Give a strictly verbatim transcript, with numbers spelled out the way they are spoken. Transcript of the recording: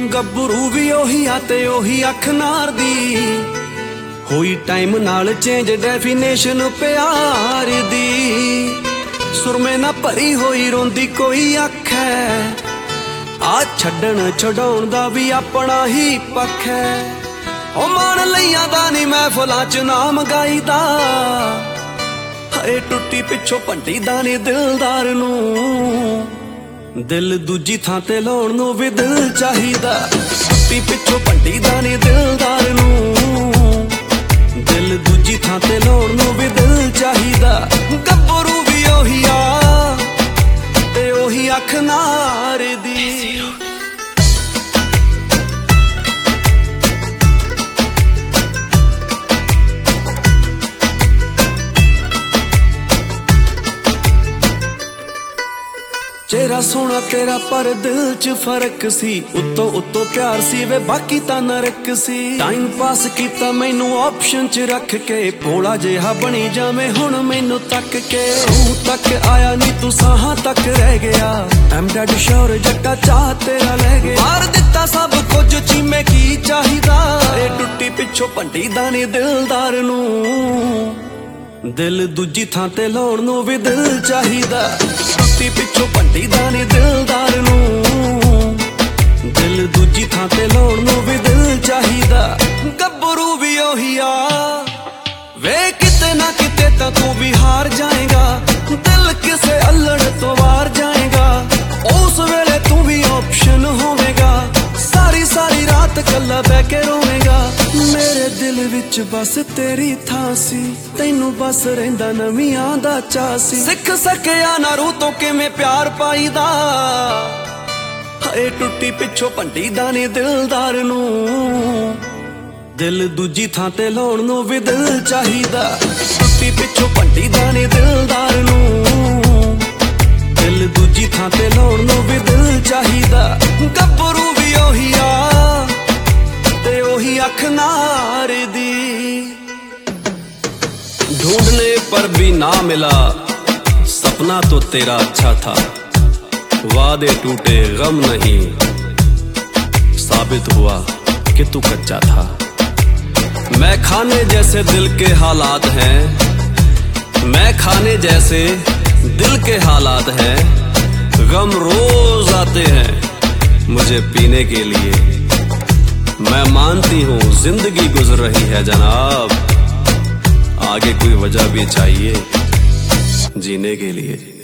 ਗੱਭਰੂ ਵੀ ਉਹੀ ਆ ਤੇ ਉਹੀ ਅੱਖ ਨਾਰ ਦੀ, ਹੋਈ ਟਾਈਮ ਨਾਲ ਚੇਂਜ ਡੈਫੀਨੇਸ਼ਨ ਪਿਆਰ ਦੀ। ਸੁਰਮੇ ਨਾ ਭਰੀ ਹੋਈ ਰੋਂਦੀ ਕੋਈ ਅੱਖ ਹੈ, ਆ ਛੱਡਣ ਛਡਾਉਣ ਦਾ ਵੀ ਆਪਣਾ ਹੀ ਪੱਖ ਹੈ। ਉਹ ਮਾਣ ਲਈਆਂ ਦਾ ਨੀ ਮਹਿਫਲਾਂ ਚ ਨਾਮ ਗਾਈਦਾ, ਹਏ ਟੁੱਟੀ ਪਿੱਛੋਂ ਭੰਡੀ ਦਾ ਨੀ ਦਿਲਦਾਰ ਨੂੰ। ਦਿਲ ਦੂਜੀ ਥਾਂ ਤੇ ਲਾਉਣ ਨੂੰ ਵੀ ਦਿਲ ਚਾਹੀਦਾ, ਟੁੱਟੀ ਪਿੱਛੋਂ ਭੰਡੀ ਦਾ ਨੀ ਦਿਲਦਾਰ ਨੂੰ। ਦਿਲ ਦੂਜੀ ਥਾਂ ਤੇ ਲਾਉਣ ਨੂੰ ਵੀ ਦਿਲ ਚਾਹੀਦਾ। ਗੱਭਰੂ ਵੀ ਉਹੀ ਆ ਤੇ ਉਹੀ ਅੱਖ ਨਾਰ ਦੀ। ਚਿਹਰਾ ਸੋਹਣਾ ਤੇਰਾ ਪਰ ਦਿਲ ਚ ਫਰਕ ਸੀ, ਉੱਤੋਂ ਉੱਤੋਂ ਪਿਆਰ ਸੀ ਵੇ ਬਾਕੀ ਤਾਂ ਨਰਕ ਸੀ। ਟਾਈਮ ਪਾਸ ਕੀਤਾ ਮੈਨੂੰ ਆਪਸ਼ਨ ਚ ਰੱਖ ਕੇ, ਭੋਲਾ ਜਿਹਾ ਬਣੀ ਜਾਵੇਂ ਹੁਣ ਮੈਨੂੰ ਤੱਕ ਕੇ। ਤੂੰ ਤੱਕ ਆਇਆ ਨੀ ਤੂੰ ਸਾਹਾਂ ਤੱਕ ਰਹਿ ਗਿਆ, ਐਮ ਡੈਡ ਸ਼ੋਰ ਜੱਟਾ ਚਾਹ ਤੇਰਾ ਲੈ ਗਿਆ। ਮਾਰ ਦਿੱਤਾ ਸਭ ਕੁਝ ਚੀਮੇ ਕੀ ਚਾਹੀਦਾ, ਏ ਟੁੱਟੀ ਪਿੱਛੋਂ ਭੰਡੀ ਦਾ ਨੀ ਦਿਲਦਾਰ ਨੂੰ। ਦਿਲ ਦੂਜੀ ਥਾਂ ਤੇ ਲਾਉਣ ਨੂੰ ਵੀ ਦਿਲ ਚਾਹੀਦਾ, ਟੁੱਟੀ ਪਿੱਛੋਂ ਭੰਡੀ ਦਾ ਨੀ ਦਿਲਦਾਰ ਨੂੰ। ਦਿਲ ਦੂਜੀ ਥਾਂ ਤੇ ਲਾਉਣ ਨੂੰ ਵੀ ਦਿਲ ਚਾਹੀਦਾ। ਗੱਭਰੂ ਵੀ ਉਹੀ ਆ ਵੇ ਕਿਤੇ ਨਾ ਕਿਤੇ ਤਾਂ ਤੂੰ ਵੀ ਹਾਰ ਜਾਏਗਾ, ਦਿਲ ਕਿਸੇ ਅਲੜ ਤੋਂ ਵਾਰ ਜਾਏਗਾ। ਉਸ ਵੇਲੇ ਤੂੰ ਵੀ ਆਪਸ਼ਨ ਹੋਵੇਗਾ, ਸਾਰੀ ਸਾਰੀ ਰਾਤ ਕੱਲਾ ਬਹਿ ਕੇ ਰੋਵੇਂਗਾ। ਮੇਰੇ ਦਿਲ ਵਿੱਚ ਬਸ ਤੇਰੀ ਥਾਂ ਸੀ, ਤੈਨੂੰ ਬਸ ਰਹਿੰਦਾ ਨਵੀਆਂ ਦਾ ਚਾਅ ਸੀ। ਸਿੱਖ ਸਕਿਆ ਨਾ ਰੂਹ ਤੋਂ ਕਿਵੇਂ ਪਿਆਰ ਪਾਈਦਾ, ਹਏ ਟੁੱਟੀ ਪਿੱਛੋਂ ਭੰਡੀ ਦਾ ਨੀ ਦਿਲਦਾਰ ਨੂੰ। ਦਿਲ ਦੂਜੀ ਥਾਂ ਤੇ ਲਾਉਣ ਨੂੰ ਵੀ ਦਿਲ ਚਾਹੀਦਾ, ਟੁੱਟੀ ਪਿੱਛੋਂ ਭੰਡੀ ਦਾ ਨੀ ਦਿਲਦਾਰ ਨੂੰ। ਦਿਲ ਦੂਜੀ ਥਾਂ ਤੇ ਲਾਉਣ ਨੂੰ ਵੀ ਦਿਲ ਚਾਹੀਦਾ। ਗੱਭਰੂ ਵੀ ਉਹੀ ਆ ਤੇ ਉਹੀ ਅੱਖ नार दी। ढूंढने पर भी ना मिला, सपना तो तेरा अच्छा था। वादे टूटे गम नहीं, साबित हुआ कि तू कच्चा था। मैं खाने जैसे दिल के हालात हैं, मैं खाने जैसे दिल के हालात हैं। गम रोज आते हैं मुझे पीने के लिए, मैं मानती हूँ जिंदगी गुजर रही है जनाब, आगे कोई वजह भी चाहिए जीने के लिए।